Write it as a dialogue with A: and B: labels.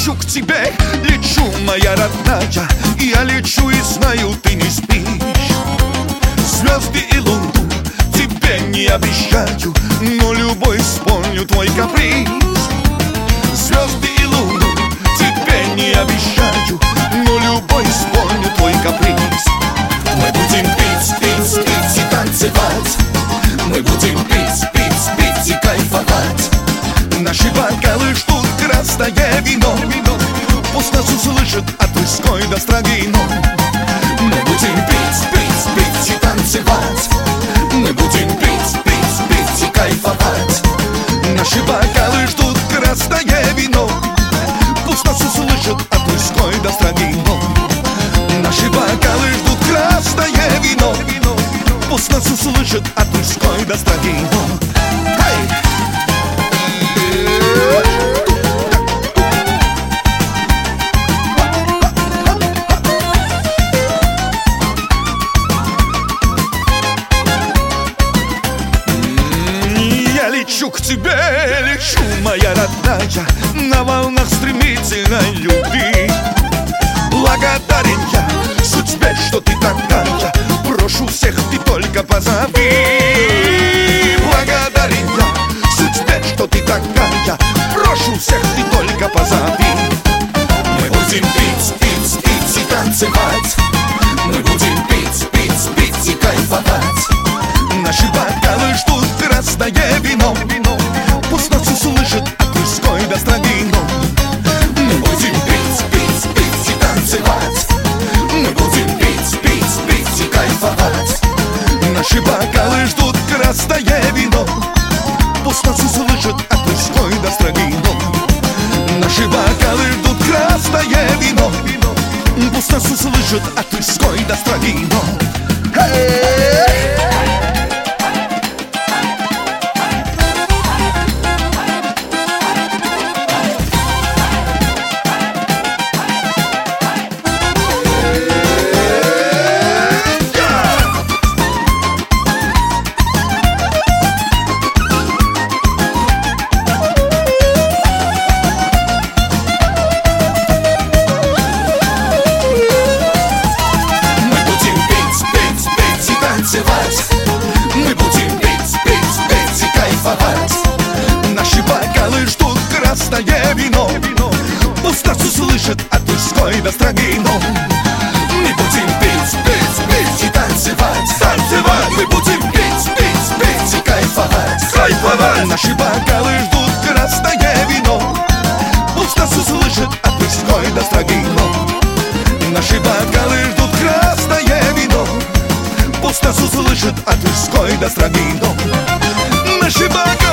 A: лечу к тебе, лечу, моя родная. Я лечу и знаю, ты не спишь. Звезды и луну тебе не обещаю, но любой исполню твой каприз. Звезды и луну тебе не обещаю, но любой исполню твой каприз. Мы будем пить, пить, пить и танцевать. Мы будем пить, пить, пить и кайфовать. Наши бокалы ждут красное вино. Пусть нас услышат от Тульской до Строгино. Мы будем пить, пить, пить и танцевать. Мы будем пить, пить, пить и кайфовать. Наши бокалы ждут красное вино. Пусть нас услышат от Тульской до Строгино. Наши бокалы ждут красное вино. Пусть нас услышат от Тульской до Строгино. Я лечу к тебе, лечу, моя родная, на волнах стремительной любви. Благодарен я судьбе, что ты такая, прошу всех, ты только позови. Благодарен я судьбе, что ты такая, прошу всех, ты только позови. Мы будем пить, пить, пить и танцевать. Мы будем пить, пить, пить и кайфовать. Наши бокалы ждут красное вино. Пусть нас услышат от Тульской до Строгино. Мы будем пить, пить, пить и танцевать. Мы будем пить, пить, пить и кайфовать. Наши бокалы ждут красное вино. Пусть нас услышат от Тульской до Строгино. Наши бокалы ждут красное вино. Пусть нас услышат от Тульской до Строгино. Мы будем пить, пить, пить и кайфовать. Наши бокалы ждут красное вино. Пусть нас услышат от Тульской до Строгино. Мы будем пить, пить, пить и танцевать. Танцевать. Мы будем пить, пить, пить и кайфовать. Кайфовать. Наши бокалы ждут красное вино. Пусть нас услышат от Тульской до Строгино. Наши бокалы ждут красное вино. Пусть нас услышат от Тульской до Строгино. Наши бокалы